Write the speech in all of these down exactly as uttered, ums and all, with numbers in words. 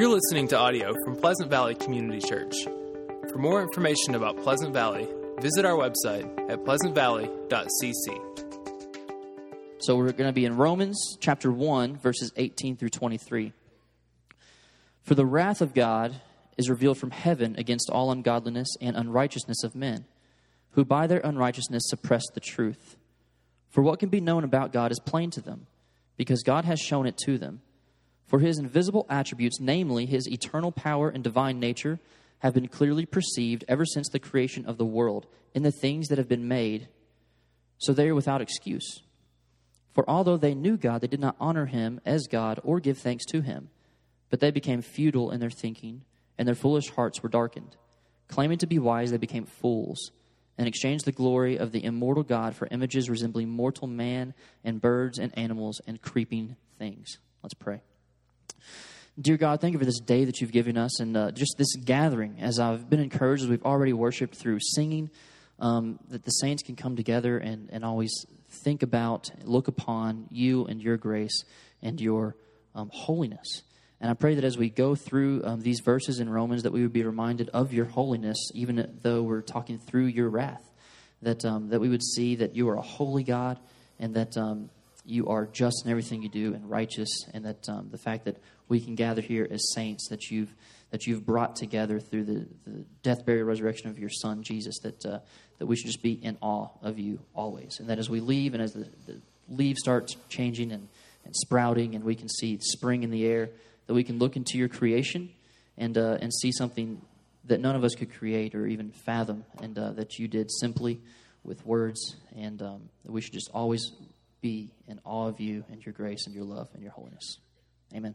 You're listening to audio from Pleasant Valley Community Church. For more information about Pleasant Valley, visit our website at pleasant valley dot c c. So we're going to be in Romans chapter one, verses eighteen through twenty-three. For the wrath of God is revealed from heaven against all ungodliness and unrighteousness of men, who by their unrighteousness suppress the truth. For what can be known about God is plain to them, because God has shown it to them. For his invisible attributes, namely his eternal power and divine nature, have been clearly perceived ever since the creation of the world in the things that have been made, so they are without excuse. For although they knew God, they did not honor him as God or give thanks to him, but they became futile in their thinking, and their foolish hearts were darkened. Claiming to be wise, they became fools, and exchanged the glory of the immortal God for images resembling mortal man and birds and animals and creeping things. Let's pray. Dear God, thank you for this day that you've given us and uh, just this gathering. As I've been encouraged, as we've already worshiped through singing, um, that the saints can come together and, and always think about, look upon you and your grace and your um, holiness. And I pray that as we go through um, these verses in Romans, that we would be reminded of your holiness, even though we're talking through your wrath, that um, that we would see that you are a holy God and that um, you are just in everything you do and righteous, and that um, the fact that we can gather here as saints that you've that you've brought together through the, the death, burial, resurrection of your Son, Jesus, that uh, that we should just be in awe of you always. And that as we leave and as the, the leaves start changing and, and sprouting and we can see spring in the air, that we can look into your creation and uh, and see something that none of us could create or even fathom, and uh, that you did simply with words, and um, that we should just always be in awe of you and your grace and your love and your holiness. Amen.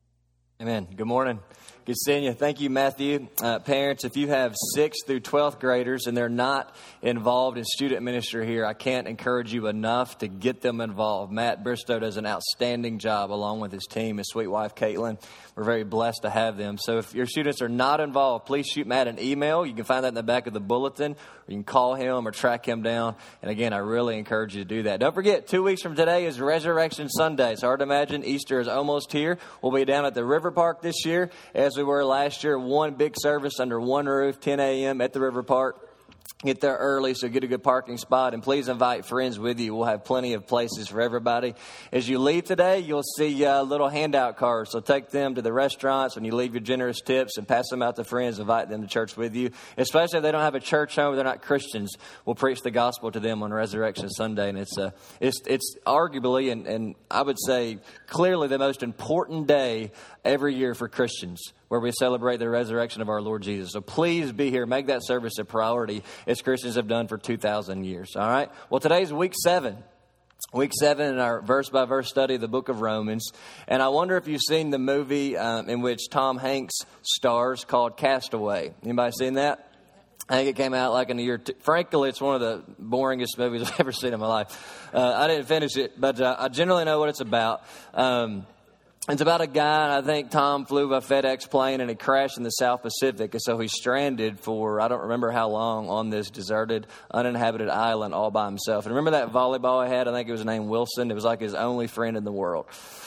Amen. Good morning. Good seeing you. Thank you, Matthew. Uh, parents, if you have sixth through twelfth graders and they're not involved in student ministry here, I can't encourage you enough to get them involved. Matt Bristow does an outstanding job along with his team, his sweet wife, Caitlin. We're very blessed to have them. So if your students are not involved, please shoot Matt an email. You can find that in the back of the bulletin, or you can call him or track him down. And again, I really encourage you to do that. Don't forget, two weeks from today is Resurrection Sunday. It's hard to imagine. Easter is almost here. We'll be down at the River Park this year, as we were last year. One big service under one roof, ten a.m. at the River Park. Get there early so get a good parking spot, and please invite friends with you. We'll have plenty of places for everybody. As you leave today, you'll see uh, little handout cards. So take them to the restaurants when you leave your generous tips and pass them out to friends. Invite them to church with you, especially if they don't have a church home, they're not Christians. We'll preach the gospel to them on Resurrection Sunday, and it's uh, it's it's arguably and, and I would say clearly the most important day every year for Christians, where we celebrate the resurrection of our Lord Jesus. So please be here. Make that service a priority, as Christians have done for two thousand years. All right? Well, today's week seven. Week seven in our verse-by-verse study of the book of Romans. And I wonder if you've seen the movie um, in which Tom Hanks stars called Castaway. Anybody seen that? I think it came out like in the year two. Frankly, it's one of the boringest movies I've ever seen in my life. Uh, I didn't finish it, but uh, I generally know what it's about. Um It's about a guy, and I think Tom flew by FedEx plane, and he crashed in the South Pacific. And so he's stranded for, I don't remember how long, on this deserted, uninhabited island all by himself. And remember that volleyball he had? I think it was named Wilson. It was like his only friend in the world.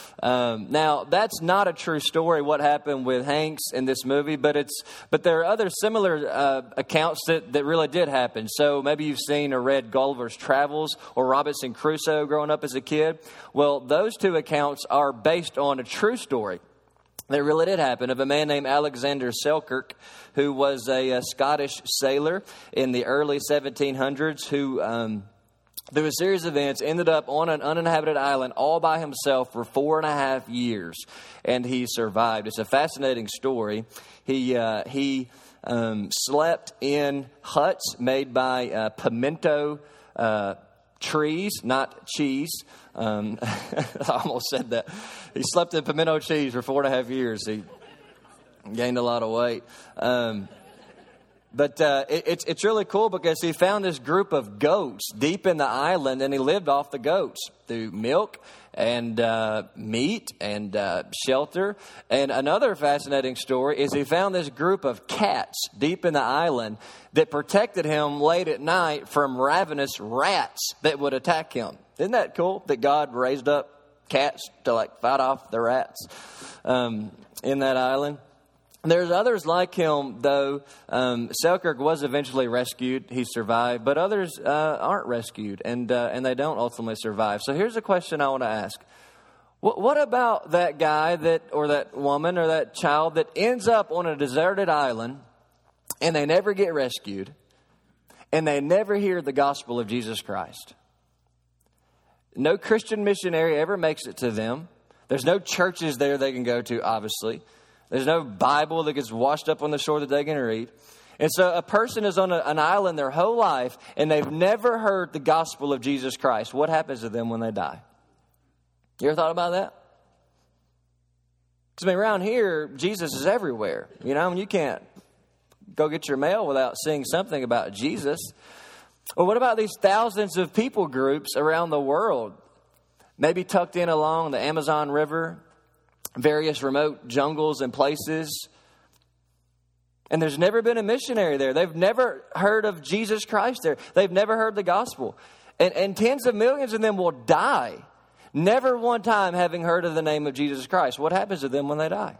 Um, now, that's not a true story, what happened with Hanks in this movie, but it's but there are other similar uh, accounts that, that really did happen. So maybe you've seen or read Gulliver's Travels or Robinson Crusoe growing up as a kid. Well, those two accounts are based on a true story that really did happen, of a man named Alexander Selkirk, who was a, a Scottish sailor in the early seventeen hundreds who... Um, through a series of events, ended up on an uninhabited island all by himself for four and a half years, and he survived. It's a fascinating story. He uh, he um, slept in huts made by uh, pimento uh, trees, not cheese. Um, I almost said that. He slept in pimento cheese for four and a half years. He gained a lot of weight. Um, But uh, it, it's it's really cool because he found this group of goats deep in the island, and he lived off the goats through milk and uh, meat and uh, shelter. And another fascinating story is he found this group of cats deep in the island that protected him late at night from ravenous rats that would attack him. Isn't that cool that God raised up cats to like fight off the rats um, in that island. There's others like him, though. Um, Selkirk was eventually rescued. He survived. But others uh, aren't rescued, and uh, and they don't ultimately survive. So here's a question I want to ask. What, what about that guy that, or that woman or that child that ends up on a deserted island, and they never get rescued, and they never hear the gospel of Jesus Christ? No Christian missionary ever makes it to them. There's no churches there they can go to, obviously. There's no Bible that gets washed up on the shore that they can read. And so a person is on a, an island their whole life, and they've never heard the gospel of Jesus Christ. What happens to them when they die? You ever thought about that? Because I mean, around here, Jesus is everywhere. You know, and you can't go get your mail without seeing something about Jesus. Or what about these thousands of people groups around the world, maybe tucked in along the Amazon River, various remote jungles and places, and there's never been a missionary there. They've never heard of Jesus Christ there. They've never heard the gospel. And, and tens of millions of them will die, never one time having heard of the name of Jesus Christ. What happens to them when they die?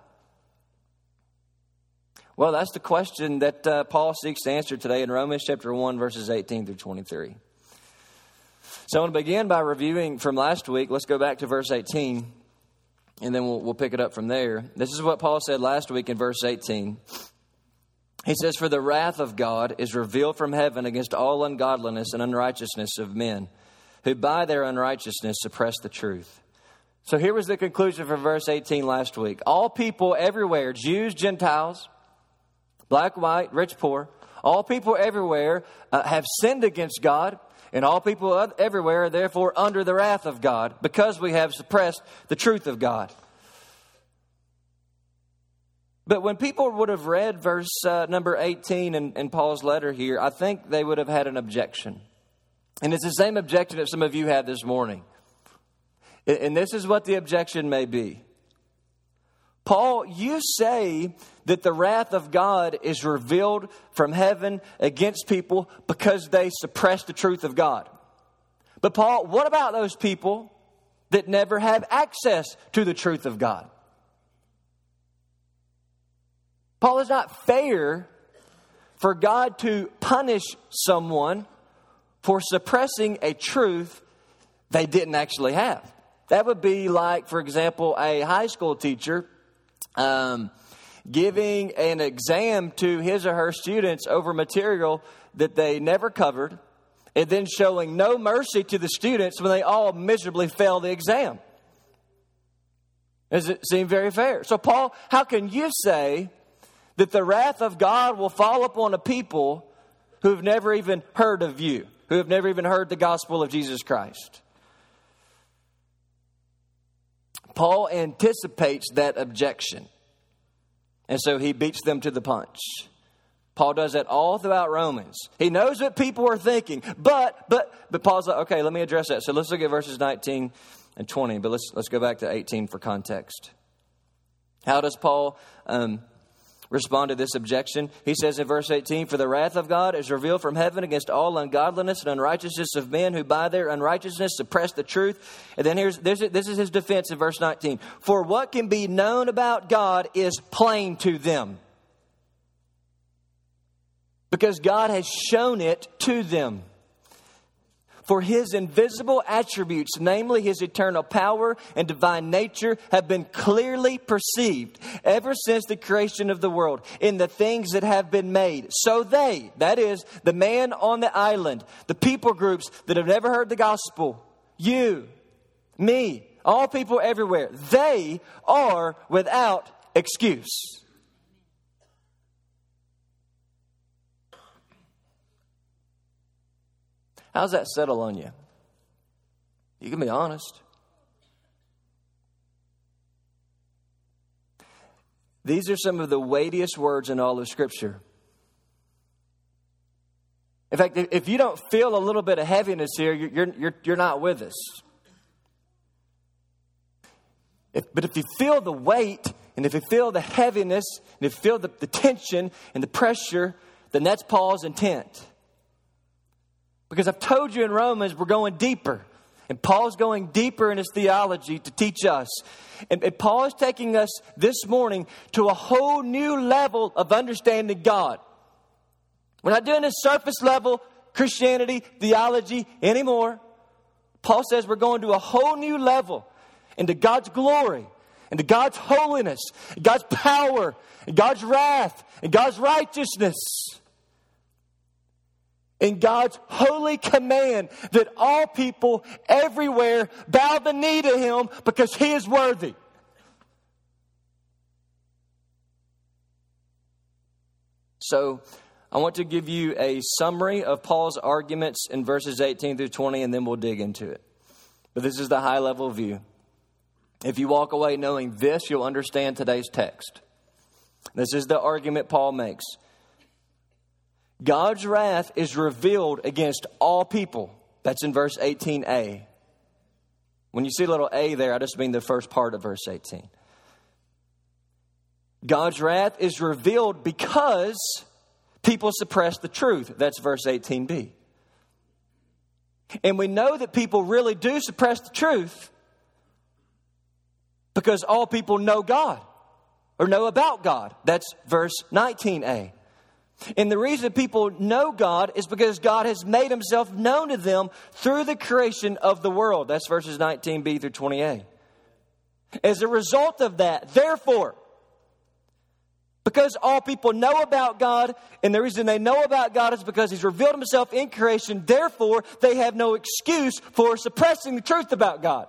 Well, that's the question that uh, Paul seeks to answer today in Romans chapter one, verses eighteen through twenty-three. So I want to begin by reviewing from last week. Let's go back to verse eighteen. And then we'll, we'll pick it up from there. This is what Paul said last week in verse eighteen. He says, "For the wrath of God is revealed from heaven against all ungodliness and unrighteousness of men, who by their unrighteousness suppress the truth." So here was the conclusion for verse eighteen last week. All people everywhere, Jews, Gentiles, black, white, rich, poor, all people everywhere uh, have sinned against God. And all people everywhere are therefore under the wrath of God, because we have suppressed the truth of God. But when people would have read verse uh, number eighteen in, in Paul's letter here, I think they would have had an objection. And it's the same objection that some of you had this morning. And this is what the objection may be. Paul, you say that the wrath of God is revealed from heaven against people because they suppress the truth of God. But Paul, what about those people that never have access to the truth of God? Paul, it's not fair for God to punish someone for suppressing a truth they didn't actually have. That would be like, for example, a high school teacher Um, giving an exam to his or her students over material that they never covered, and then showing no mercy to the students when they all miserably fail the exam. Does it seem very fair? So, Paul, how can you say that the wrath of God will fall upon a people who have never even heard of you, who have never even heard the gospel of Jesus Christ? Paul anticipates that objection. And so he beats them to the punch. Paul does that all throughout Romans. He knows what people are thinking. But, but, but Paul's like, okay, let me address that. So let's look at verses nineteen and twenty. But let's, let's go back to eighteen for context. How does Paul um, respond to this objection? He says in verse eighteen, "For the wrath of God is revealed from heaven against all ungodliness and unrighteousness of men, who by their unrighteousness suppress the truth." And then here's this, this is his defense in verse nineteen. "For what can be known about God is plain to them, because God has shown it to them. For his invisible attributes, namely his eternal power and divine nature, have been clearly perceived ever since the creation of the world in the things that have been made. So they," that is, the man on the island, the people groups that have never heard the gospel, you, me, all people everywhere, they are without excuse. How's that settle on you? You can be honest. These are some of the weightiest words in all of Scripture. In fact, if you don't feel a little bit of heaviness here, you're, you're, you're not with us. If, but if you feel the weight, and if you feel the heaviness, and if you feel the, the tension and the pressure, then that's Paul's intent. Because I've told you in Romans, we're going deeper. And Paul's going deeper in his theology to teach us. And, and Paul is taking us this morning to a whole new level of understanding God. We're not doing this surface level Christianity, theology anymore. Paul says we're going to a whole new level into God's glory, into God's holiness, God's power, and God's wrath, and God's righteousness. In God's holy command that all people everywhere bow the knee to Him because He is worthy. So, I want to give you a summary of Paul's arguments in verses eighteen through twenty, and then we'll dig into it. But this is the high-level view. If you walk away knowing this, you'll understand today's text. This is the argument Paul makes. God's wrath is revealed against all people. That's in verse eighteen a. When you see a little a there, I just mean the first part of verse eighteen. God's wrath is revealed because people suppress the truth. That's verse eighteen b. And we know that people really do suppress the truth because all people know God or know about God. That's verse nineteen a. And the reason people know God is because God has made Himself known to them through the creation of the world. That's verses nineteen b through twenty a. As a result of that, therefore, because all people know about God, and the reason they know about God is because He's revealed Himself in creation, therefore, they have no excuse for suppressing the truth about God.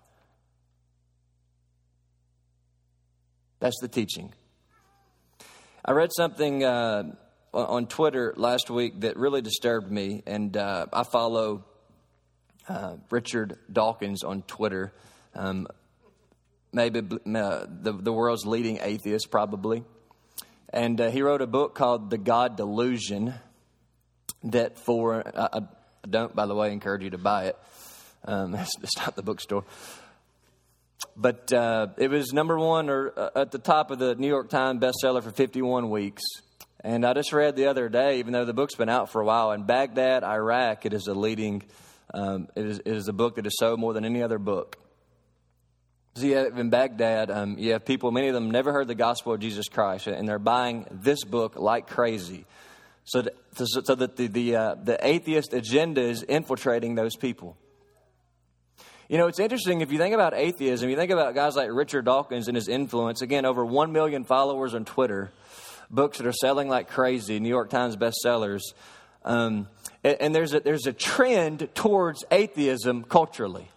That's the teaching. I read something uh, on Twitter last week that really disturbed me, and uh, I follow uh, Richard Dawkins on Twitter, um, maybe uh, the, the world's leading atheist, probably. And uh, he wrote a book called The God Delusion that for, I, I don't, by the way, encourage you to buy it. Um, it's, it's not the bookstore. But uh, it was number one or uh, at the top of the New York Times bestseller for fifty-one weeks. And I just read the other day, even though the book's been out for a while, in Baghdad, Iraq, it is a leading, um, it, is, it is a book that has sold more than any other book. So you have, in Baghdad, um, you have people, many of them never heard the gospel of Jesus Christ, and they're buying this book like crazy. So that, so that the the, uh, the atheist agenda is infiltrating those people. You know, it's interesting, if you think about atheism, you think about guys like Richard Dawkins and his influence. Again, over one million followers on Twitter, books that are selling like crazy, New York Times bestsellers. Um, and, and there's a, there's a trend towards atheism culturally.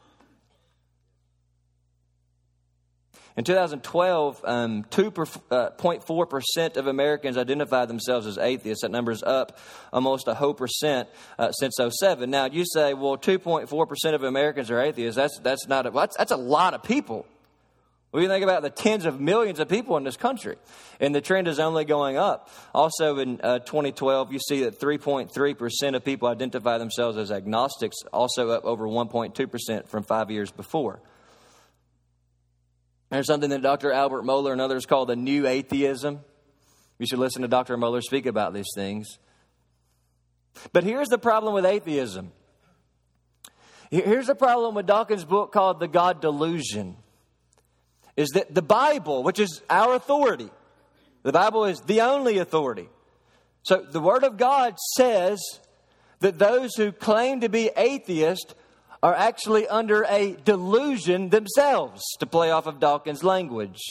In two thousand twelve, um, two point four percent of Americans identified themselves as atheists. That number is up almost a whole percent uh, since oh seven. Now, you say, well, two point four percent of Americans are atheists. That's that's not a, well, that's, that's a lot of people. When you think about the tens of millions of people in this country, and the trend is only going up. Also, in uh, twenty twelve, you see that three point three percent of people identify themselves as agnostics, also up over one point two percent from five years before. There's something that Doctor Albert Mohler and others call the new atheism. You should listen to Doctor Mohler speak about these things. But here's the problem with atheism. Here's the problem with Dawkins' book called The God Delusion. Is that the Bible, which is our authority, the Bible is the only authority. So the Word of God says that those who claim to be atheists are actually under a delusion themselves, to play off of Dawkins' language.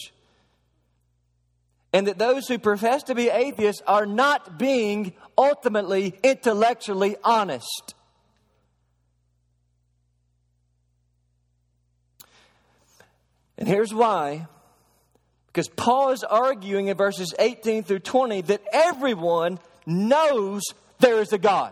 And that those who profess to be atheists are not being ultimately intellectually honest. And here's why. Because Paul is arguing in verses eighteen through twenty that everyone knows there is a God.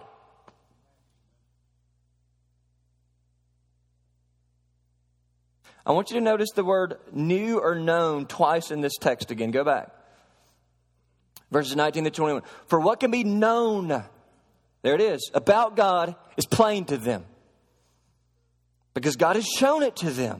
I want you to notice the word knew or known twice in this text again. Go back. Verses nineteen to twenty-one. For what can be known, there it is, about God is plain to them. Because God has shown it to them.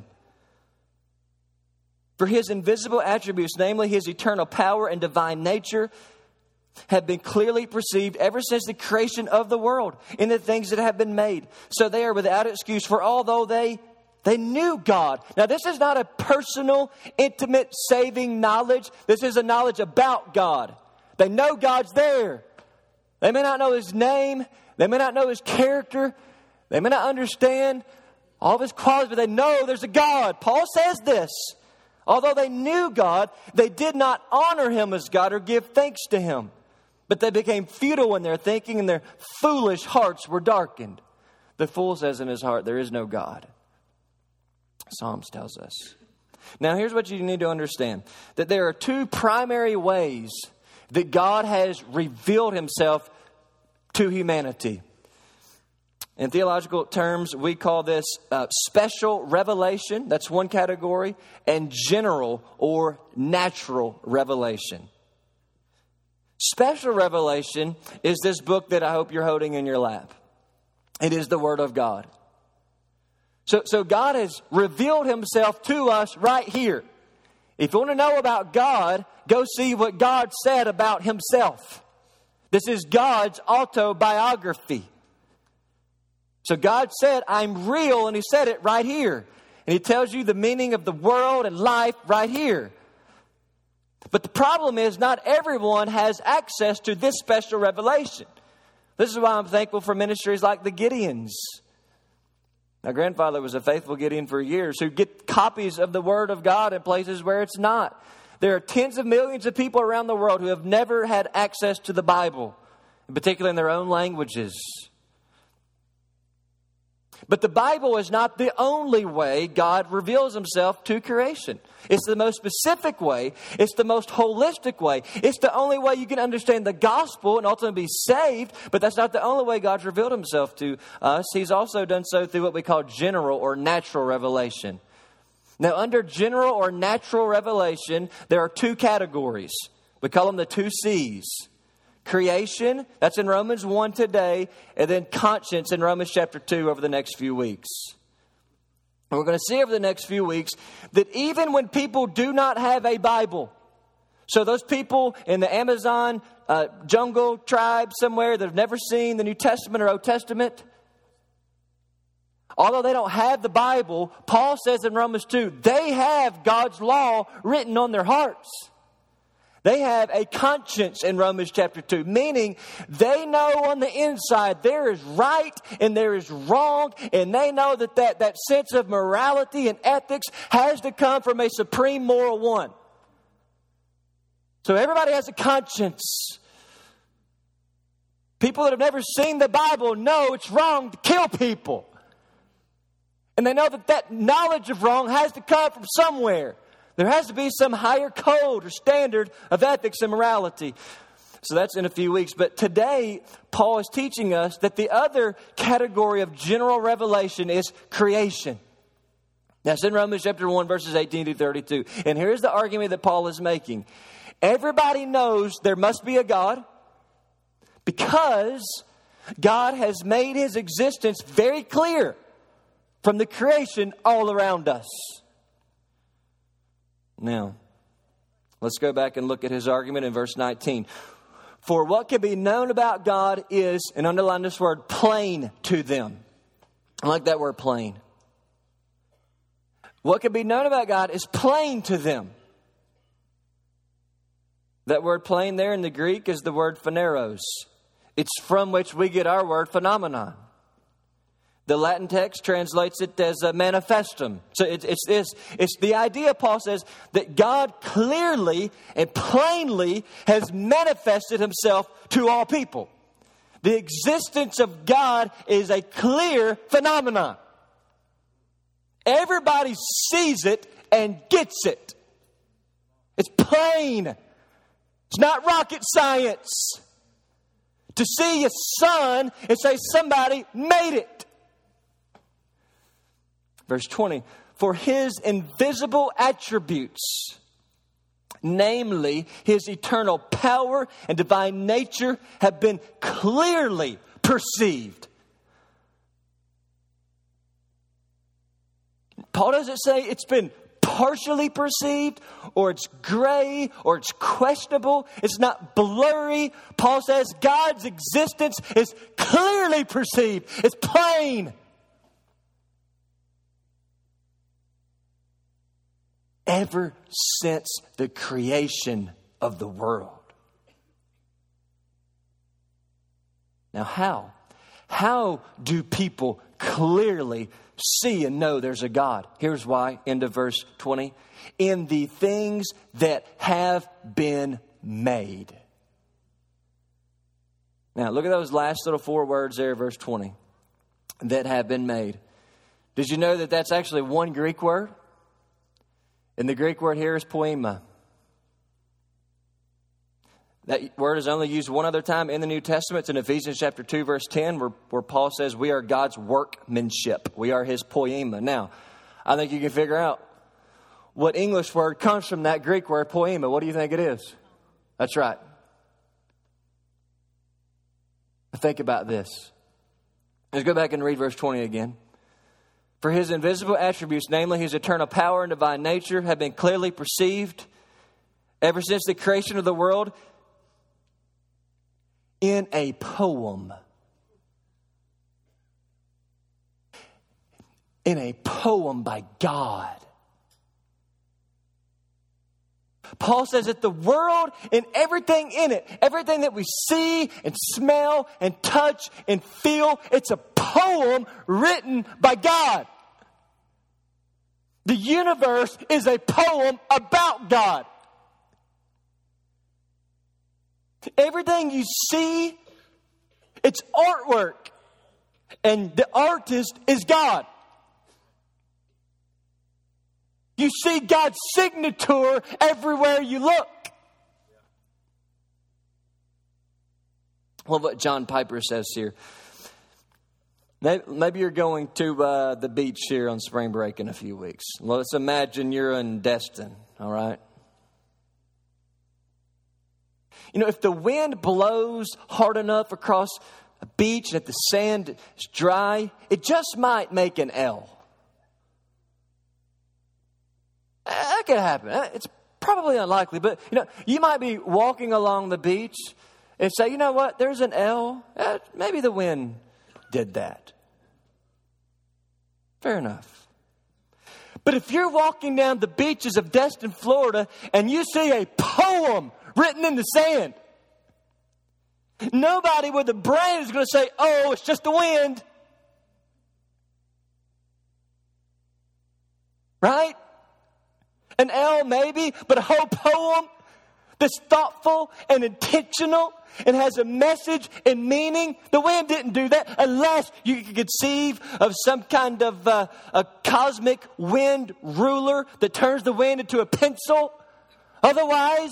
For His invisible attributes, namely His eternal power and divine nature, have been clearly perceived ever since the creation of the world in the things that have been made. So they are without excuse, for although they they knew God. Now, this is not a personal, intimate, saving knowledge. This is a knowledge about God. They know God's there. They may not know His name. They may not know His character. They may not understand all of His qualities, but they know there's a God. Paul says this. Although they knew God, they did not honor Him as God or give thanks to Him. But they became futile in their thinking, and their foolish hearts were darkened. The fool says in his heart, there is no God. Psalms tells us. Now, here's what you need to understand. That there are two primary ways that God has revealed Himself to humanity. In theological terms, we call this uh, special revelation. That's one category. And general or natural revelation. Special revelation is this book that I hope you're holding in your lap. It is the Word of God. So, so God has revealed Himself to us right here. If you want to know about God, go see what God said about Himself. This is God's autobiography. So God said, I'm real, and He said it right here. And He tells you the meaning of the world and life right here. But the problem is not everyone has access to this special revelation. This is why I'm thankful for ministries like the Gideons. My grandfather was a faithful Gideon for years who get copies of the Word of God in places where it's not. There are tens of millions of people around the world who have never had access to the Bible, in particular in their own languages. But the Bible is not the only way God reveals Himself to creation. It's the most specific way. It's the most holistic way. It's the only way you can understand the gospel and ultimately be saved. But that's not the only way God's revealed Himself to us. He's also done so through what we call general or natural revelation. Now, under general or natural revelation, there are two categories. We call them the two C's. Creation, that's in Romans one today, and then conscience in Romans chapter two over the next few weeks. And we're going to see over the next few weeks that even when people do not have a Bible, so those people in the Amazon uh, jungle tribe somewhere that have never seen the New Testament or Old Testament, although they don't have the Bible, Paul says in Romans two, they have God's law written on their hearts. They have a conscience in Romans chapter two, meaning they know on the inside there is right and there is wrong, and they know that that, that sense of morality and ethics has to come from a supreme moral one. So everybody has a conscience. People that have never seen the Bible know it's wrong to kill people. And they know that that knowledge of wrong has to come from somewhere. There has to be some higher code or standard of ethics and morality. So that's in a few weeks. But today, Paul is teaching us that the other category of general revelation is creation. That's in Romans chapter one, verses eighteen to thirty-two. And here's the argument that Paul is making. Everybody knows there must be a God because God has made His existence very clear from the creation all around us. Now, let's go back and look at his argument in verse nineteen. For what can be known about God is, and underline this word, plain to them. I like that word, plain. What can be known about God is plain to them. That word plain there in the Greek is the word phaneros. It's from which we get our word phenomenon. The Latin text translates it as a manifestum. So it's, it's this. It's the idea, Paul says, that God clearly and plainly has manifested Himself to all people. The existence of God is a clear phenomenon. Everybody sees it and gets it. It's plain. It's not rocket science. To see a sun and say somebody made it. Verse twenty, for His invisible attributes, namely His eternal power and divine nature, have been clearly perceived. Paul doesn't say it's been partially perceived, or it's gray, or it's questionable. It's not blurry. Paul says God's existence is clearly perceived. It's plain. Ever since the creation of the world. Now, how? How do people clearly see and know there's a God? Here's why. End of verse twenty. In the things that have been made. Now, look at those last little four words there, verse twenty. That have been made. Did you know that that's actually one Greek word? And the Greek word here is poema. That word is only used one other time in the New Testament. It's in Ephesians chapter two, verse ten, where, where Paul says we are God's workmanship. We are his poema. Now, I think you can figure out what English word comes from that Greek word, poema. What do you think it is? That's right. Think about this. Let's go back and read verse twenty again. For his invisible attributes, namely his eternal power and divine nature, have been clearly perceived ever since the creation of the world in a poem. In a poem by God. Paul says that the world and everything in it, everything that we see and smell and touch and feel, it's a poem written by God. The universe is a poem about God. Everything you see, it's artwork. And the artist is God. You see God's signature everywhere you look. Well, what John Piper says here. Maybe you're going to uh, the beach here on spring break in a few weeks. Well, let's imagine you're in Destin, all right? You know, if the wind blows hard enough across a beach and if the sand is dry, it just might make an L. That could happen. It's probably unlikely, but you know, you might be walking along the beach and say, you know what, there's an L. Eh, maybe the wind did that. Fair enough. But if you're walking down the beaches of Destin, Florida, and you see a poem written in the sand, nobody with a brain is going to say, oh, it's just the wind. Right? An L maybe, but a whole poem that's thoughtful and intentional and has a message and meaning. The wind didn't do that unless you could conceive of some kind of uh, a cosmic wind ruler that turns the wind into a pencil. Otherwise,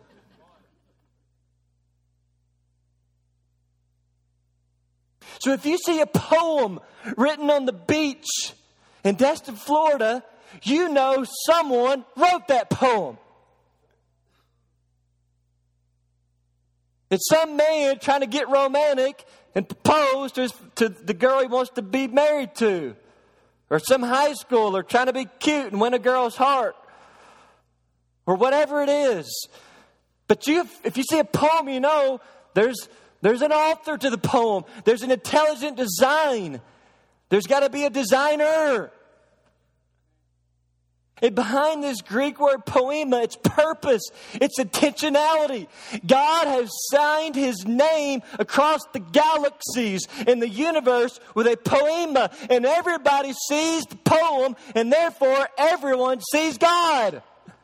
so if you see a poem written on the beach in Destin, Florida, you know someone wrote that poem. It's some man trying to get romantic and propose to, his, to the girl he wants to be married to. Or some high schooler trying to be cute and win a girl's heart. Or whatever it is. But you, if you see a poem, you know there's, there's an author to the poem. There's an intelligent design. There's got to be a designer. And behind this Greek word poema, it's purpose, it's intentionality. God has signed his name across the galaxies in the universe with a poema. And everybody sees the poem, and therefore everyone sees God.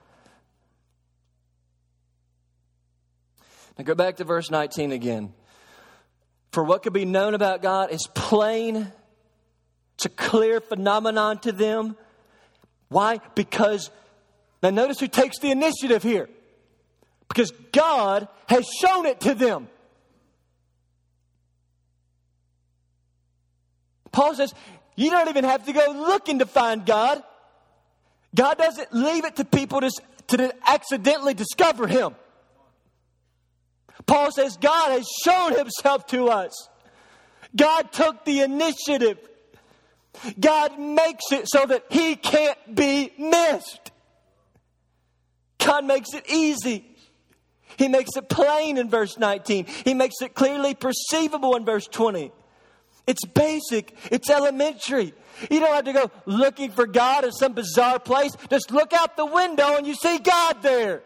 Now go back to verse nineteen again. For what could be known about God is plain. It's a clear phenomenon to them. Why? Because, now notice who takes the initiative here. Because God has shown it to them. Paul says, you don't even have to go looking to find God. God doesn't leave it to people to, to accidentally discover him. Paul says, God has shown himself to us. God took the initiative. God makes it so that he can't be missed. God makes it easy. He makes it plain in verse nineteen. He makes it clearly perceivable in verse twenty. It's basic. It's elementary. You don't have to go looking for God in some bizarre place. Just look out the window and you see God there.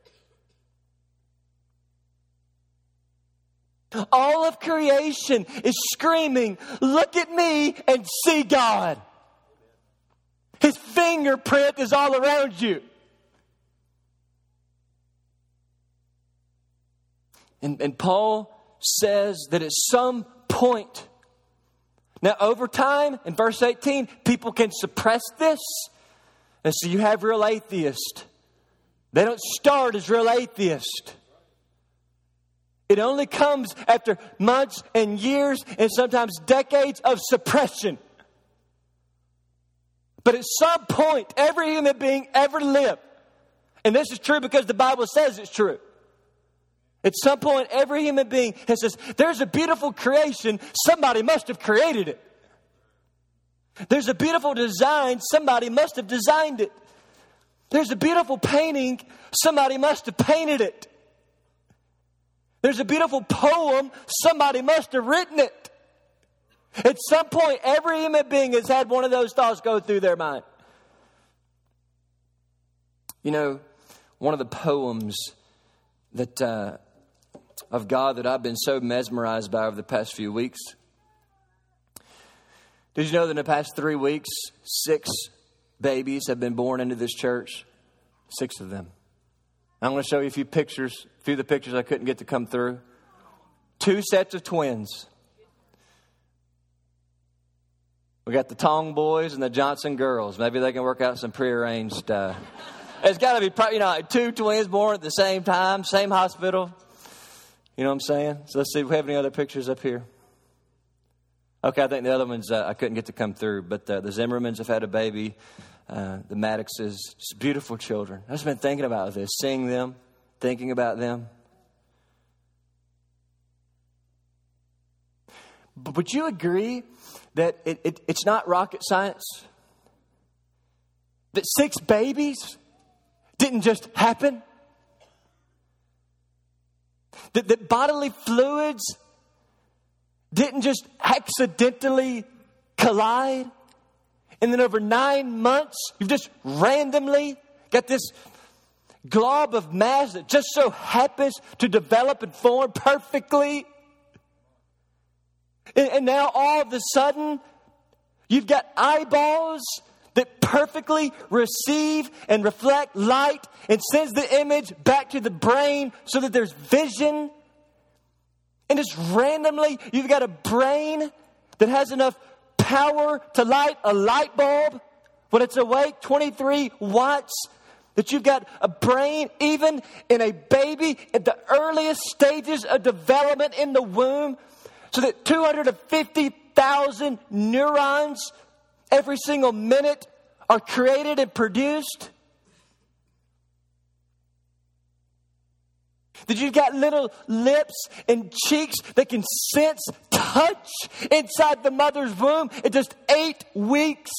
All of creation is screaming, look at me and see God. His fingerprint is all around you. And, and Paul says that at some point, now over time, in verse eighteen, people can suppress this. And so you have real atheists. They don't start as real atheists. It only comes after months and years and sometimes decades of suppression. But at some point, every human being ever lived, and this is true because the Bible says it's true. At some point, every human being has says, there's a beautiful creation, somebody must have created it. There's a beautiful design, somebody must have designed it. There's a beautiful painting, somebody must have painted it. There's a beautiful poem, somebody must have written it. At some point, every human being has had one of those thoughts go through their mind. You know, one of the poems that uh, of God that I've been so mesmerized by over the past few weeks. Did you know that in the past three weeks, six babies have been born into this church? Six of them. I'm going to show you a few pictures, a few of the pictures I couldn't get to come through. Two sets of twins. We got the Tong boys and the Johnson girls. Maybe they can work out some prearranged. Uh, it's got to be, you know, two twins born at the same time, same hospital. You know what I'm saying? So let's see if we have any other pictures up here. Okay, I think the other ones uh, I couldn't get to come through, but uh, the Zimmermans have had a baby. Uh, the Maddoxes, just beautiful children. I've just been thinking about this, seeing them, thinking about them. But would you agree that it, it, it's not rocket science? That six babies didn't just happen? That, that bodily fluids didn't just accidentally collide? And then over nine months, you've just randomly got this glob of mass that just so happens to develop and form perfectly. And, and now all of a sudden, you've got eyeballs that perfectly receive and reflect light and sends the image back to the brain so that there's vision. And just randomly, you've got a brain that has enough power to light a light bulb when it's awake, twenty-three watts, that you've got a brain even in a baby at the earliest stages of development in the womb, so that two hundred fifty thousand neurons every single minute are created and produced. That you've got little lips and cheeks that can sense touch inside the mother's womb in just eight weeks.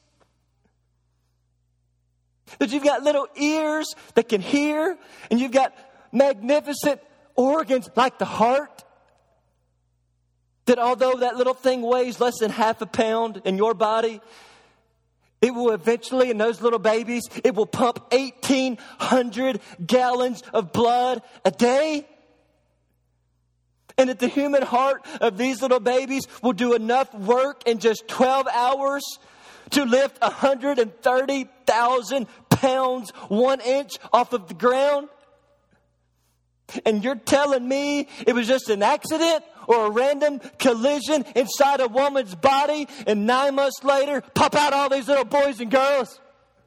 That you've got little ears that can hear, and you've got magnificent organs like the heart. That although that little thing weighs less than half a pound in your body, it will eventually, in those little babies, it will pump eighteen hundred gallons of blood a day. And that the human heart of these little babies will do enough work in just twelve hours to lift one hundred thirty thousand pounds, one inch off of the ground. And you're telling me it was just an accident or a random collision inside a woman's body, and nine months later, pop out all these little boys and girls?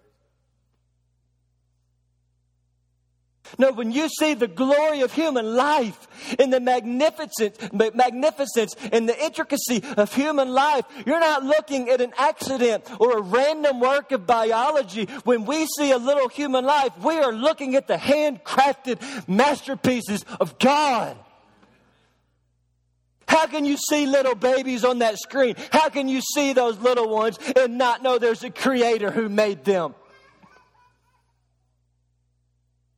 No, when you see the glory of human life and the magnificence, magnificence and the intricacy of human life, you're not looking at an accident or a random work of biology. When we see a little human life, we are looking at the handcrafted masterpieces of God. How can you see little babies on that screen? How can you see those little ones and not know there's a creator who made them?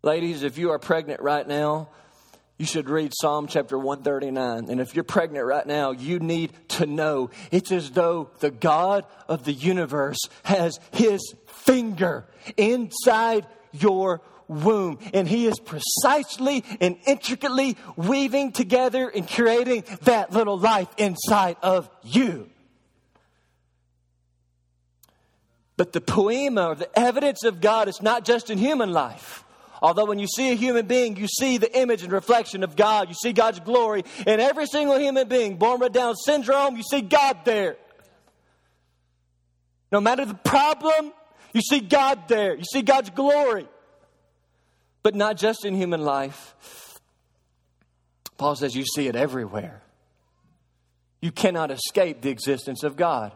Ladies, if you are pregnant right now, you should read Psalm chapter one thirty-nine. And if you're pregnant right now, you need to know it's as though the God of the universe has his finger inside your womb. And he is precisely and intricately weaving together and creating that little life inside of you. But the poema, or the evidence of God, is not just in human life. Although when you see a human being, you see the image and reflection of God. You see God's glory in every single human being. Born with Down syndrome, you see God there. No matter the problem, you see God there. You see God's glory. But not just in human life. Paul says you see it everywhere. You cannot escape the existence of God.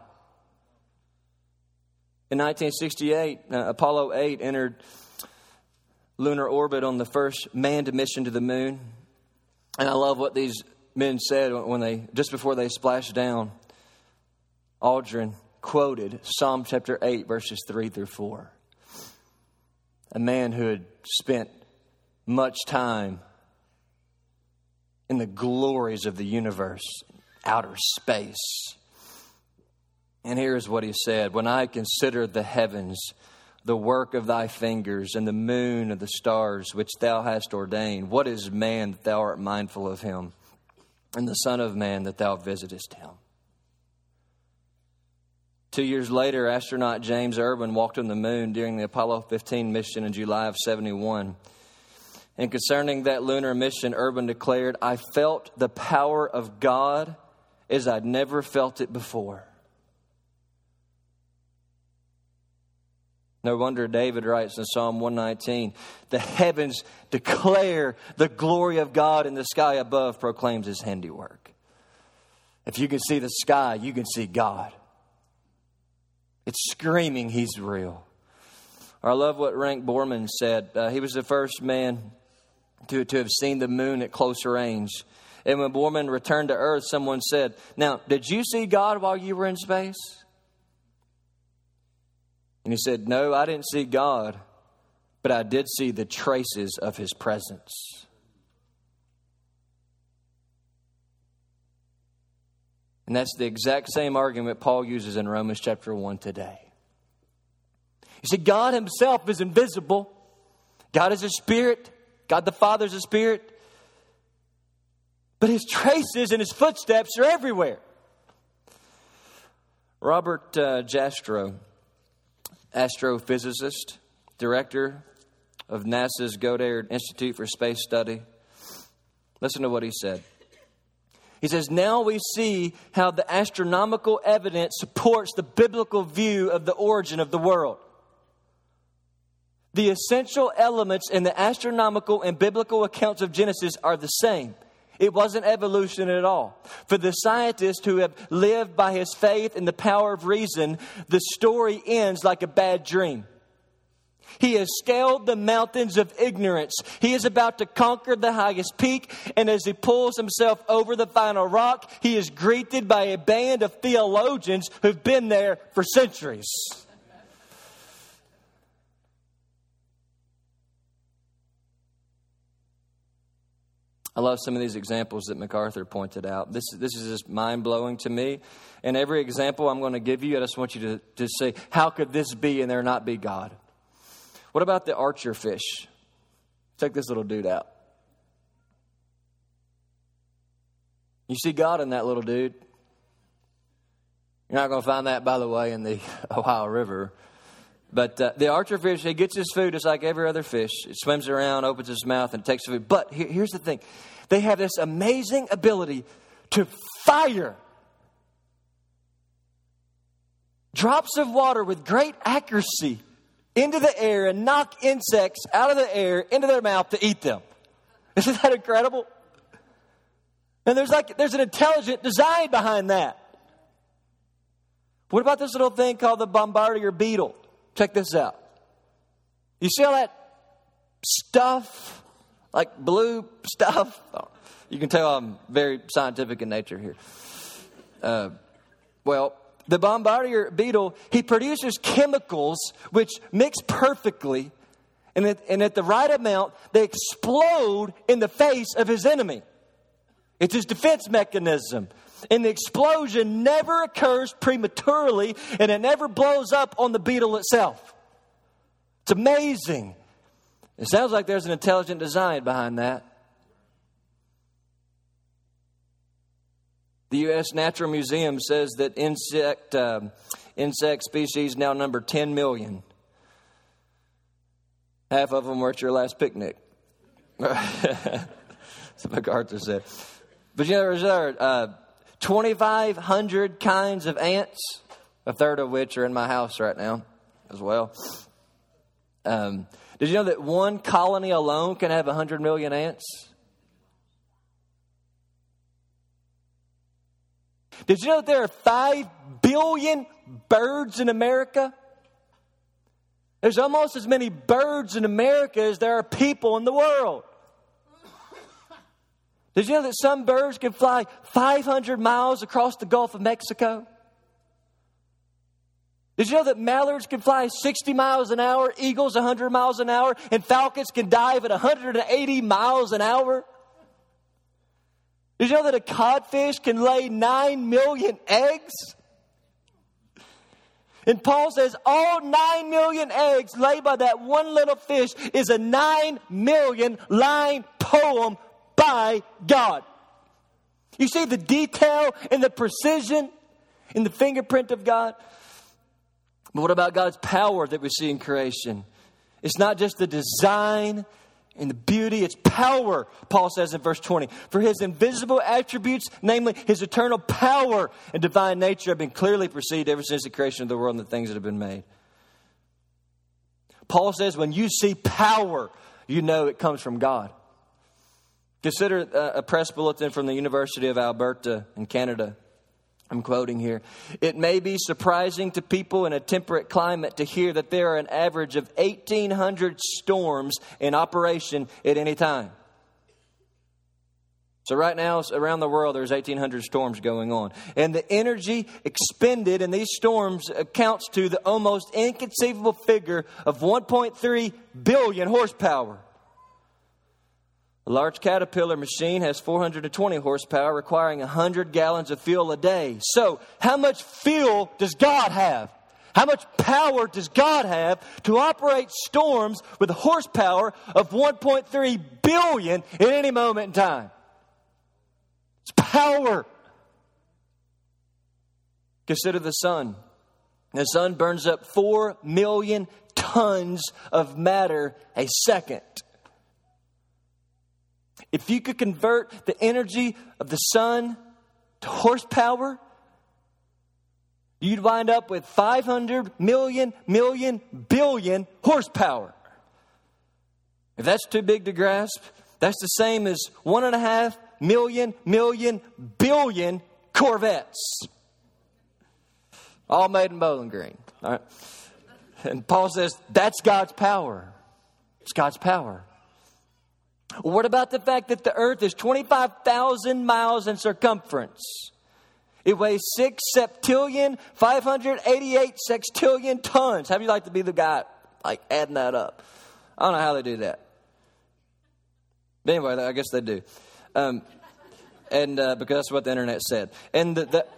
In nineteen sixty-eight, uh, Apollo eight entered lunar orbit on the first manned mission to the moon. And I love what these men said when they, just before they splashed down. Aldrin quoted Psalm chapter eight, verses three through four. A man who had spent much time in the glories of the universe, outer space. And here's what he said: when I consider the heavens, the work of thy fingers, and the moon and the stars which thou hast ordained, what is man that thou art mindful of him, and the Son of Man that thou visitest him? Two years later, astronaut James Irwin walked on the moon during the Apollo fifteen mission in July of seventy-one. And concerning that lunar mission, Irwin declared, I felt the power of God as I'd never felt it before. No wonder David writes in Psalm one nineteen, the heavens declare the glory of God, and the sky above proclaims his handiwork. If you can see the sky, you can see God. It's screaming he's real. I love what Rank Borman said. Uh, he was the first man to, to have seen the moon at close range. And when Borman returned to Earth, someone said, now, did you see God while you were in space? And he said, no, I didn't see God, but I did see the traces of his presence. And that's the exact same argument Paul uses in Romans chapter one today. You see, God himself is invisible. God is a spirit. God the Father is a spirit. But his traces and his footsteps are everywhere. Robert uh, Jastrow, astrophysicist, director of NASA's Goddard Institute for Space Study. Listen to what he said. He says, now we see how the astronomical evidence supports the biblical view of the origin of the world. The essential elements in the astronomical and biblical accounts of Genesis are the same. It wasn't evolution at all. For the scientists who have lived by his faith in the power of reason, the story ends like a bad dream. He has scaled the mountains of ignorance. He is about to conquer the highest peak. And as he pulls himself over the final rock, he is greeted by a band of theologians who've been there for centuries. I love some of these examples that MacArthur pointed out. This, this is just mind-blowing to me. And every example I'm going to give you, I just want you to, to say, how could this be and there not be God? What about the archer fish? Check this little dude out. You see God in that little dude. You're not going to find that, by the way, in the Ohio River. But uh, the archer fish, he gets his food just like every other fish. It swims around, opens his mouth, and takes the food. But here, here's the thing. They have this amazing ability to fire drops of water with great accuracy into the air and knock insects out of the air into their mouth to eat them. Isn't that incredible? And there's like there's an intelligent design behind that. What about this little thing called the bombardier beetle? Check this out. You see all that stuff, like blue stuff? Oh, you can tell I'm very scientific in nature here. Uh, well, the bombardier beetle, he produces chemicals which mix perfectly And at, and at the right amount, they explode in the face of his enemy. It's his defense mechanism. And the explosion never occurs prematurely, and it never blows up on the beetle itself. It's amazing. It sounds like there's an intelligent design behind that. The U S Natural Museum says that insect uh, insect species now number ten million. Half of them were at your last picnic. That's what MacArthur said. But you know, there are uh, twenty-five hundred kinds of ants, a third of which are in my house right now as well. Um, did you know that one colony alone can have one hundred million ants? Did you know that there are five billion birds in America? There's almost as many birds in America as there are people in the world. Did you know that some birds can fly five hundred miles across the Gulf of Mexico? Did you know that mallards can fly sixty miles an hour, eagles one hundred miles an hour, and falcons can dive at one hundred eighty miles an hour? Did you know that a codfish can lay nine million eggs? And Paul says all nine million eggs laid by that one little fish is a nine million line poem by God. You see the detail and the precision in the fingerprint of God? But what about God's power that we see in creation? It's not just the design and the beauty, it's power, Paul says in verse twenty. For his invisible attributes, namely his eternal power and divine nature, have been clearly perceived ever since the creation of the world and the things that have been made. Paul says when you see power, you know it comes from God. Consider a press bulletin from the University of Alberta in Canada. I'm quoting here. It may be surprising to people in a temperate climate to hear that there are an average of eighteen hundred storms in operation at any time. So right now, around the world, there's eighteen hundred storms going on. And the energy expended in these storms accounts to the almost inconceivable figure of one point three billion horsepower. A large Caterpillar machine has four hundred twenty horsepower, requiring one hundred gallons of fuel a day. So, how much fuel does God have? How much power does God have to operate storms with a horsepower of one point three billion at any moment in time? It's power. Consider the sun. The sun burns up four million tons of matter a second. If you could convert the energy of the sun to horsepower, you'd wind up with five hundred million, million, billion horsepower. If that's too big to grasp, that's the same as one and a half million, million, billion Corvettes. All made in Bowling Green. All right. And Paul says that's God's power. It's God's power. What about the fact that the earth is twenty-five thousand miles in circumference? It weighs six septillion, five hundred eighty-eight sextillion tons. How do you like to be the guy like adding that up? I don't know how they do that. But anyway, I guess they do. Um, and uh, because that's what the internet said. And the... the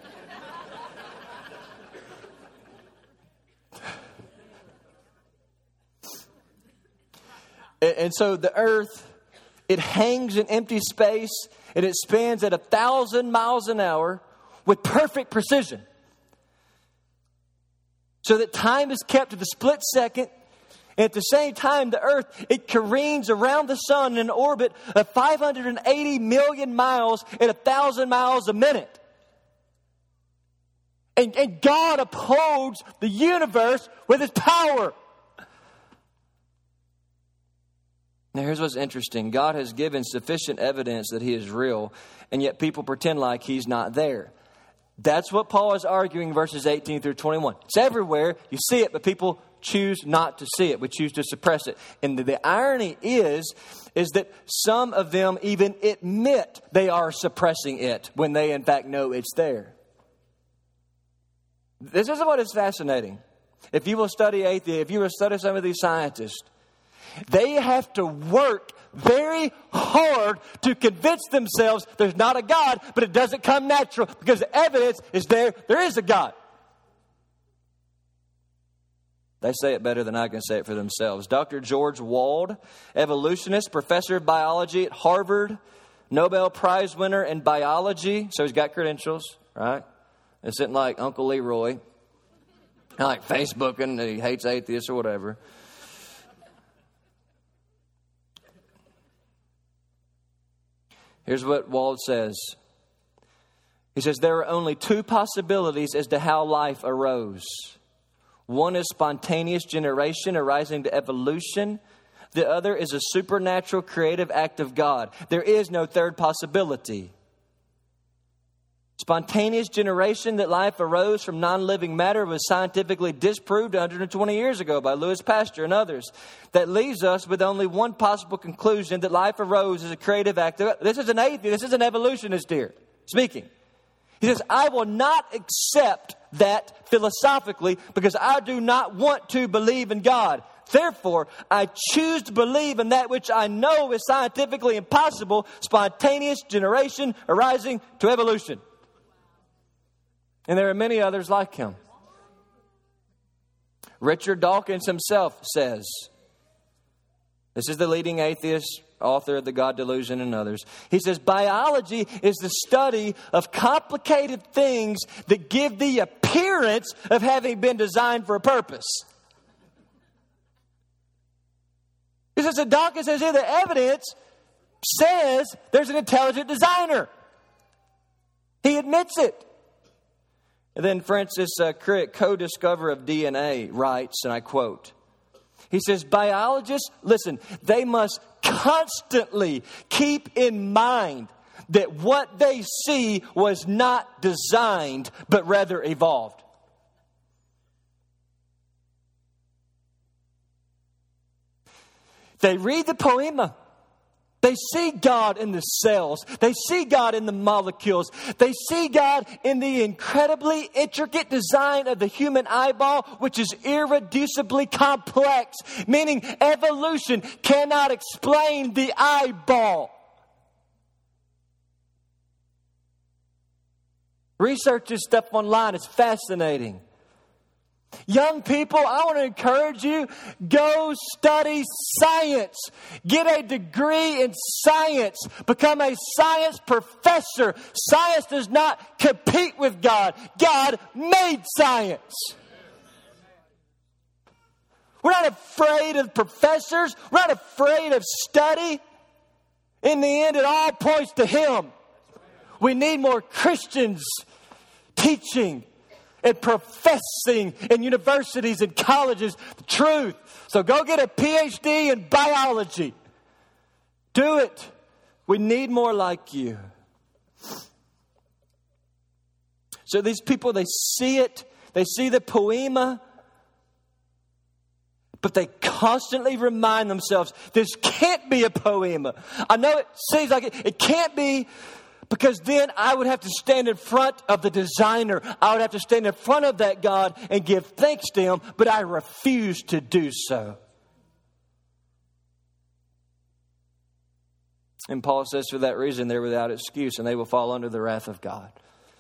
and, and so the earth... It hangs in empty space, and it spins at a thousand miles an hour with perfect precision. So that time is kept to the split second, and at the same time, the earth, it careens around the sun in an orbit of five hundred eighty million miles at a thousand miles a minute. And, and God upholds the universe with his power. Now, here's what's interesting. God has given sufficient evidence that he is real, and yet people pretend like he's not there. That's what Paul is arguing in verses eighteen through twenty-one. It's everywhere. You see it, but people choose not to see it. We choose to suppress it. And the, the irony is, is that some of them even admit they are suppressing it when they, in fact, know it's there. This is what is fascinating. If you will study atheists, if you will study some of these scientists, They have to work very hard to convince themselves there's not a God, but it doesn't come natural because the evidence is there. There is a God. They say it better than I can say it for themselves. Doctor George Wald, evolutionist, professor of biology at Harvard, Nobel Prize winner in biology. So he's got credentials, right? This isn't like Uncle Leroy, like Facebooking that he hates atheists or whatever. Here's what Wald says. He says, there are only two possibilities as to how life arose. One is spontaneous generation arising to evolution. The other is a supernatural creative act of God. There is no third possibility. Spontaneous generation, that life arose from non-living matter, was scientifically disproved one hundred twenty years ago by Louis Pasteur and others. That leaves us with only one possible conclusion, that life arose as a creative act of God. This is an atheist, this is an evolutionist here speaking. He says, I will not accept that philosophically because I do not want to believe in God. Therefore, I choose to believe in that which I know is scientifically impossible, spontaneous generation arising to evolution. And there are many others like him. Richard Dawkins himself says, this is the leading atheist, author of The God Delusion and others. He says, biology is the study of complicated things that give the appearance of having been designed for a purpose. He says, Dawkins says here, the evidence says there's an intelligent designer. He admits it. And then Francis uh, Crick, co-discoverer of D N A, writes, and I quote, he says, biologists, listen, they must constantly keep in mind that what they see was not designed, but rather evolved. They read the poema. They see God in the cells. They see God in the molecules. They see God in the incredibly intricate design of the human eyeball, which is irreducibly complex, meaning evolution cannot explain the eyeball. Research this stuff online. It's fascinating. Young people, I want to encourage you, go study science. Get a degree in science. Become a science professor. Science does not compete with God. God made science. We're not afraid of professors. We're not afraid of study. In the end, it all points to Him. We need more Christians teaching and professing in universities and colleges the truth. So go get a P H D in biology. Do it. We need more like you. So these people, they see it. They see the poema. But they constantly remind themselves, this can't be a poema. I know it seems like it. It can't be. Because then I would have to stand in front of the designer. I would have to stand in front of that God and give thanks to Him. But I refuse to do so. And Paul says for that reason they're without excuse and they will fall under the wrath of God.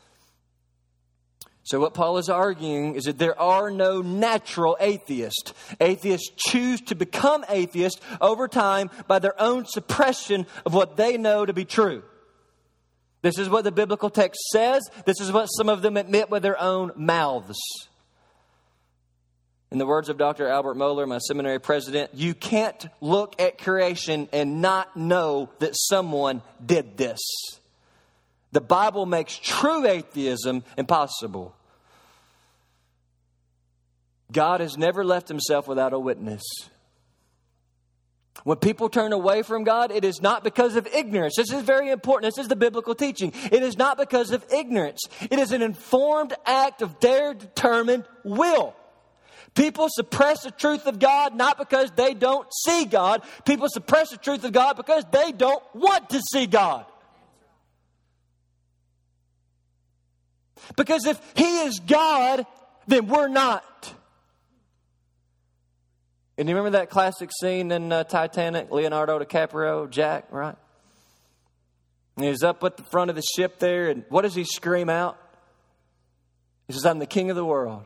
So what Paul is arguing is that there are no natural atheists. Atheists choose to become atheists over time by their own suppression of what they know to be true. This is what the biblical text says. This is what some of them admit with their own mouths. In the words of Doctor Albert Mohler, my seminary president, you can't look at creation and not know that someone did this. The Bible makes true atheism impossible. God has never left Himself without a witness. When people turn away from God, it is not because of ignorance. This is very important. This is the biblical teaching. It is not because of ignorance. It is an informed act of their determined will. People suppress the truth of God not because they don't see God. People suppress the truth of God because they don't want to see God. Because if He is God, then we're not. And you remember that classic scene in uh, Titanic, Leonardo DiCaprio, Jack, right? And he's up at the front of the ship there, and what does he scream out? He says, I'm the king of the world.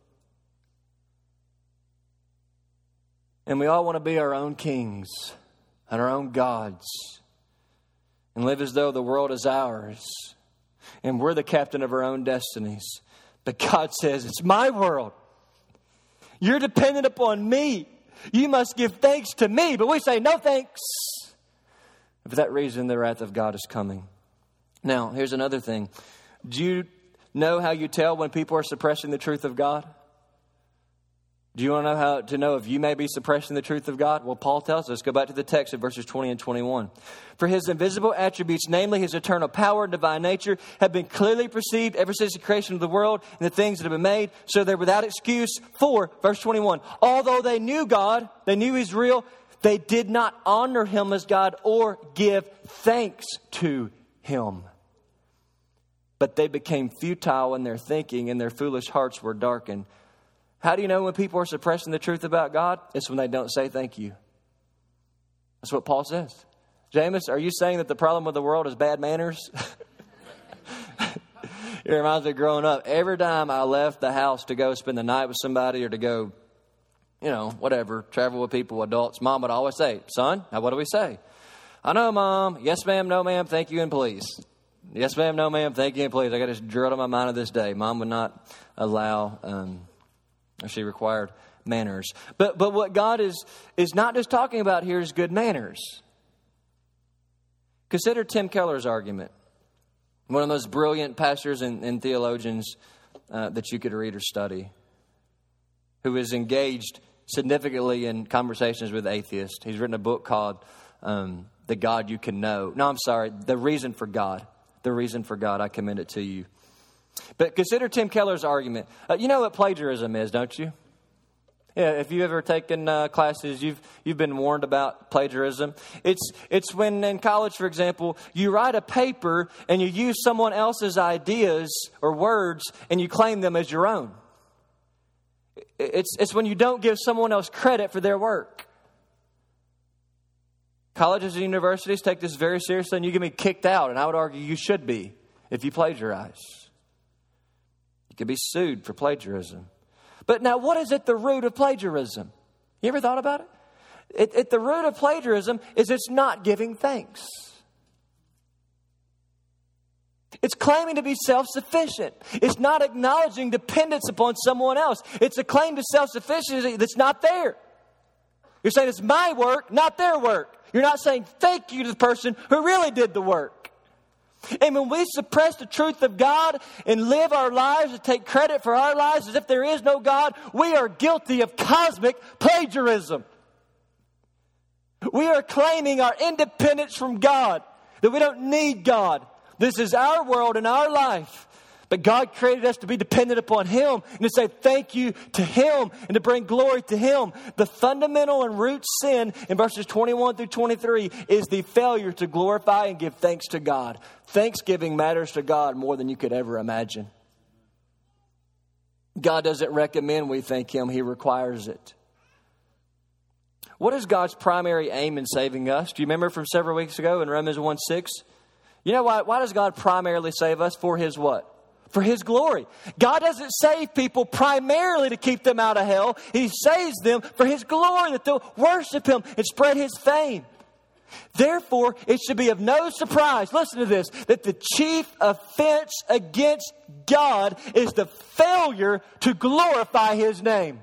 And we all want to be our own kings and our own gods and live as though the world is ours and we're the captain of our own destinies. But God says, it's my world. You're dependent upon me. You must give thanks to me. But we say, no thanks. And for that reason, the wrath of God is coming. Now, here's another thing. Do you know how you tell when people are suppressing the truth of God? Do you want to know how to know if you may be suppressing the truth of God? Well, Paul tells us. Go back to the text of verses twenty and twenty-one. For his invisible attributes, namely his eternal power and divine nature, have been clearly perceived ever since the creation of the world and the things that have been made. So they're without excuse. For, verse twenty-one, although they knew God, they knew he's real, they did not honor him as God or give thanks to him. But they became futile in their thinking and their foolish hearts were darkened. How do you know when people are suppressing the truth about God? It's when they don't say thank you. That's what Paul says. James, are you saying that the problem with the world is bad manners? It reminds me of growing up. Every time I left the house to go spend the night with somebody or to go, you know, whatever, travel with people, adults, Mom would always say, son, now what do we say? I know, Mom. Yes, ma'am. No, ma'am. Thank you and please. Yes, ma'am. No, ma'am. Thank you and please. I got this drilled in my mind to this day. Mom would not allow... Um, She required manners. But but what God is, is not just talking about here is good manners. Consider Tim Keller's argument. One of the most brilliant pastors and, and theologians uh, that you could read or study. Who is engaged significantly in conversations with atheists. He's written a book called um, The God You Can Know. No, I'm sorry. The Reason for God. The Reason for God. I commend it to you. But consider Tim Keller's argument. Uh, you know what plagiarism is, don't you? Yeah, if you've ever taken uh, classes, you've you've been warned about plagiarism. It's it's when in college, for example, you write a paper and you use someone else's ideas or words and you claim them as your own. It's it's when you don't give someone else credit for their work. Colleges and universities take this very seriously, and you can be kicked out. And I would argue you should be if you plagiarize. You could be sued for plagiarism. But now, what is at the root of plagiarism? You ever thought about it? At, at the root of plagiarism is it's not giving thanks. It's claiming to be self-sufficient. It's not acknowledging dependence upon someone else. It's a claim to self-sufficiency that's not there. You're saying it's my work, not their work. You're not saying thank you to the person who really did the work. And when we suppress the truth of God and live our lives and take credit for our lives as if there is no God, we are guilty of cosmic plagiarism. We are claiming our independence from God, that we don't need God. This is our world and our life. But God created us to be dependent upon Him and to say thank you to Him and to bring glory to Him. The fundamental and root sin in verses twenty-one through twenty-three is the failure to glorify and give thanks to God. Thanksgiving matters to God more than you could ever imagine. God doesn't recommend we thank Him. He requires it. What is God's primary aim in saving us? Do you remember from several weeks ago in Romans one six? You know why? Why does God primarily save us? For His what? For His glory. God doesn't save people primarily to keep them out of hell. He saves them for His glory, that they'll worship Him and spread His fame. Therefore, it should be of no surprise, listen to this, that the chief offense against God is the failure to glorify His name.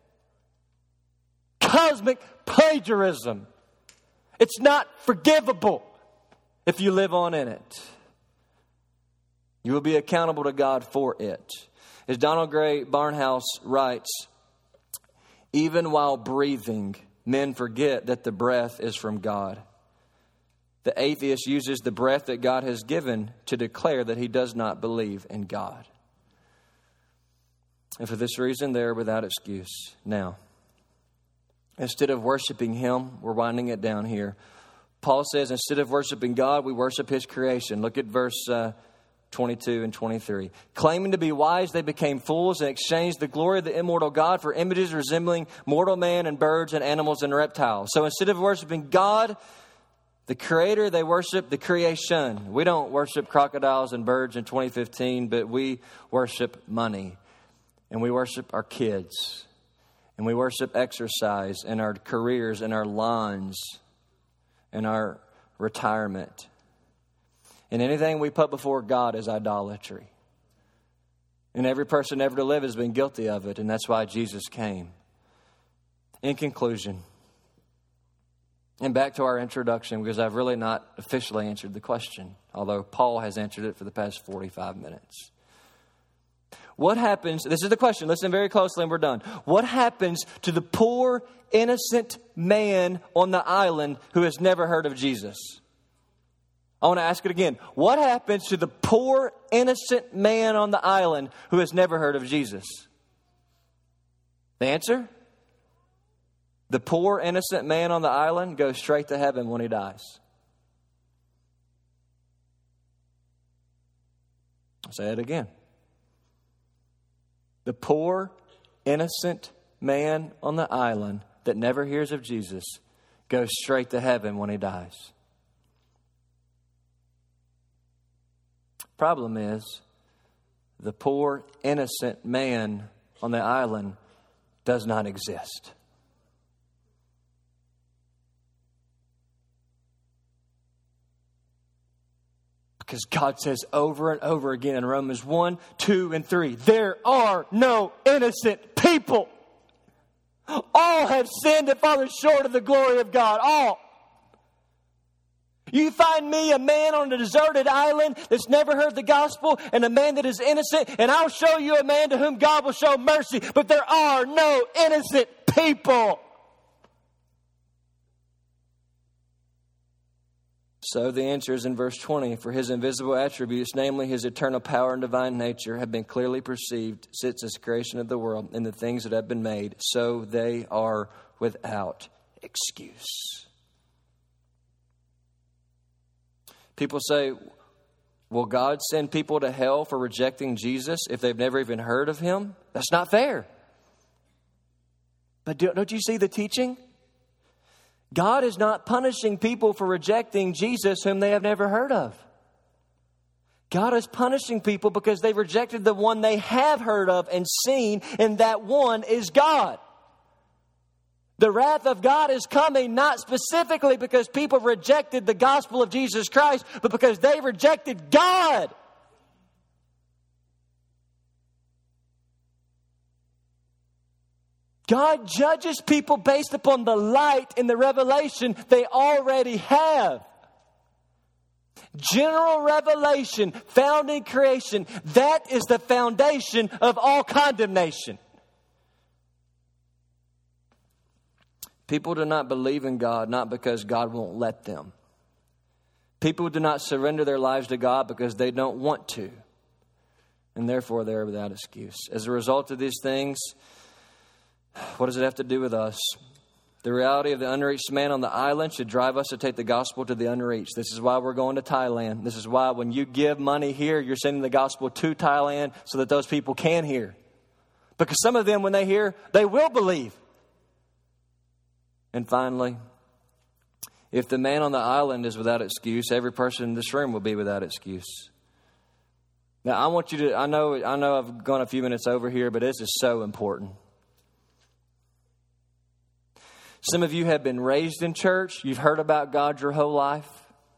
Cosmic plagiarism. It's not forgivable if you live on in it. You will be accountable to God for it. As Donald Gray Barnhouse writes, even while breathing, men forget that the breath is from God. The atheist uses the breath that God has given to declare that he does not believe in God. And for this reason, they are without excuse. Now, instead of worshiping Him, we're winding it down here. Paul says instead of worshiping God, we worship His creation. Look at verse uh, twenty-two and twenty-three. Claiming to be wise, they became fools and exchanged the glory of the immortal God for images resembling mortal man and birds and animals and reptiles. So instead of worshiping God, the Creator, they worship the creation. We don't worship crocodiles and birds in twenty fifteen, but we worship money. And we worship our kids. And we worship exercise and our careers and our lawns and our retirement. And anything we put before God is idolatry. And every person ever to live has been guilty of it. And that's why Jesus came. In conclusion, and back to our introduction, because I've really not officially answered the question, although Paul has answered it for the past forty-five minutes. What happens, this is the question, listen very closely and we're done. What happens to the poor, innocent man on the island who has never heard of Jesus? I want to ask it again. What happens to the poor, innocent man on the island who has never heard of Jesus? The answer? The poor, innocent man on the island goes straight to heaven when he dies. I'll say it again. The poor, innocent man on the island that never hears of Jesus goes straight to heaven when he dies. Problem is, the poor, innocent man on the island does not exist. Because God says over and over again in Romans one, two, and three, there are no innocent people. All have sinned and fallen short of the glory of God. All. You find me a man on a deserted island that's never heard the gospel and a man that is innocent, and I'll show you a man to whom God will show mercy. But there are no innocent people. So the answer is in verse twenty. For his invisible attributes, namely his eternal power and divine nature, have been clearly perceived since the creation of the world and the things that have been made. So they are without excuse. People say, will God send people to hell for rejecting Jesus if they've never even heard of him? That's not fair. But don't you see the teaching? God is not punishing people for rejecting Jesus whom they have never heard of. God is punishing people because they rejected the one they have heard of and seen, and that one is God. The wrath of God is coming not specifically because people rejected the gospel of Jesus Christ, but because they rejected God. God judges people based upon the light and the revelation they already have. General revelation found in creation, that is the foundation of all condemnation. People do not believe in God not because God won't let them. People do not surrender their lives to God because they don't want to. And therefore they are without excuse. As a result of these things, what does it have to do with us? The reality of the unreached man on the island should drive us to take the gospel to the unreached. This is why we're going to Thailand. This is why when you give money here, you're sending the gospel to Thailand so that those people can hear. Because some of them, when they hear, they will believe. And finally, if the man on the island is without excuse, every person in this room will be without excuse. Now, I want you to, I know, I know I've gone a few minutes over here, but this is so important. Some of you have been raised in church. You've heard about God your whole life.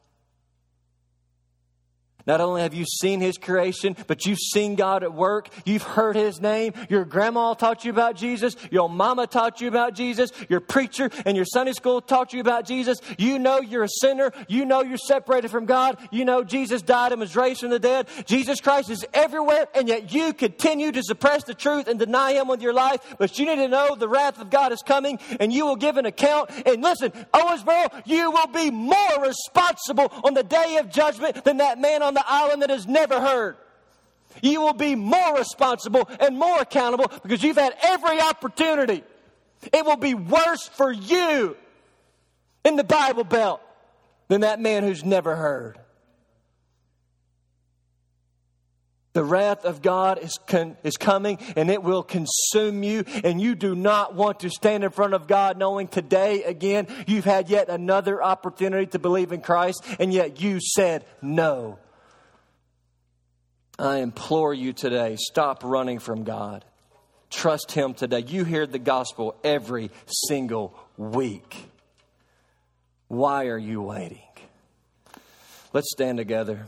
Not only have you seen his creation, but you've seen God at work. You've heard his name. Your grandma taught you about Jesus. Your mama taught you about Jesus. Your preacher and your Sunday school taught you about Jesus. You know you're a sinner. You know you're separated from God. You know Jesus died and was raised from the dead. Jesus Christ is everywhere, and yet you continue to suppress the truth and deny him with your life. But you need to know the wrath of God is coming, and you will give an account. And listen, Owensboro, you will be more responsible on the day of judgment than that man on the island that has never heard. You will be more responsible and more accountable because you've had every opportunity. It will be worse for you in the Bible Belt than that man who's never heard. The wrath of God is con- is coming, and it will consume you. And you do not want to stand in front of God knowing today, again, you've had yet another opportunity to believe in Christ, and yet you said no. I implore you today, stop running from God. Trust Him today. You hear the gospel every single week. Why are you waiting? Let's stand together.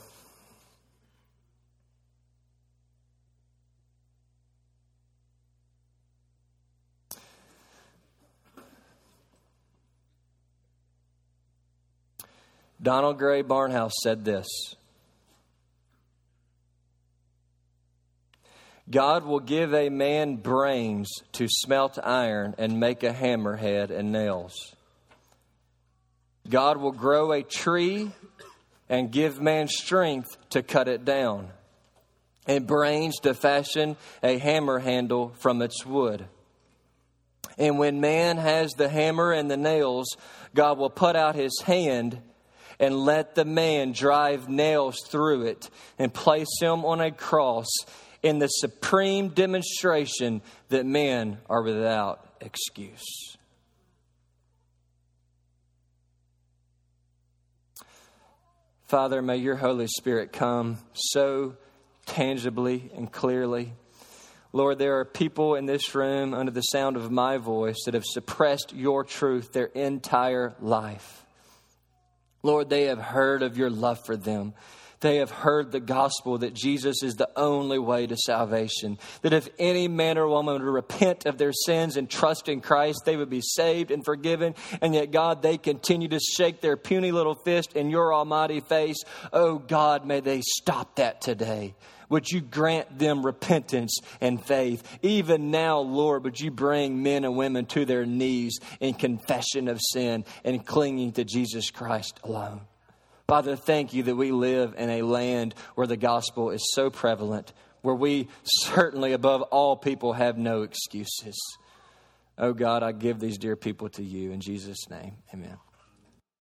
Donald Gray Barnhouse said this: God will give a man brains to smelt iron and make a hammerhead and nails. God will grow a tree and give man strength to cut it down, and brains to fashion a hammer handle from its wood. And when man has the hammer and the nails, God will put out His hand and let the man drive nails through it and place him on a cross in the supreme demonstration that men are without excuse. Father, may your Holy Spirit come so tangibly and clearly. Lord, there are people in this room under the sound of my voice that have suppressed your truth their entire life. Lord, they have heard of your love for them. They have heard the gospel that Jesus is the only way to salvation. That if any man or woman would repent of their sins and trust in Christ, they would be saved and forgiven. And yet, God, they continue to shake their puny little fist in your almighty face. Oh, God, may they stop that today. Would you grant them repentance and faith? Even now, Lord, would you bring men and women to their knees in confession of sin and clinging to Jesus Christ alone? Father, thank you that we live in a land where the gospel is so prevalent, where we certainly above all people have no excuses. Oh God, I give these dear people to you in Jesus' name. Amen.